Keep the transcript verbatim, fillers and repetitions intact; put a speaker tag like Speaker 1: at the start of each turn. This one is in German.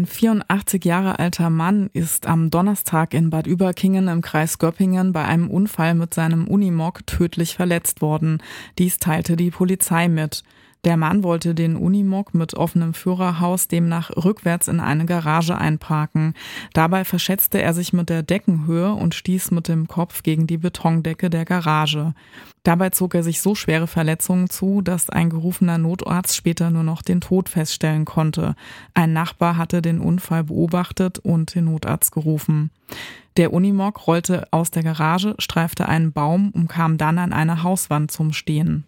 Speaker 1: Ein vierundachtzig Jahre alter Mann ist am Donnerstag in Bad Überkingen im Kreis Göppingen bei einem Unfall mit seinem Unimog tödlich verletzt worden. Dies teilte die Polizei mit. Der Mann wollte den Unimog mit offenem Führerhaus demnach rückwärts in eine Garage einparken. Dabei verschätzte er sich mit der Deckenhöhe und stieß mit dem Kopf gegen die Betondecke der Garage. Dabei zog er sich so schwere Verletzungen zu, dass ein gerufener Notarzt später nur noch den Tod feststellen konnte. Ein Nachbar hatte den Unfall beobachtet und den Notarzt gerufen. Der Unimog rollte aus der Garage, streifte einen Baum und kam dann an eine Hauswand zum Stehen.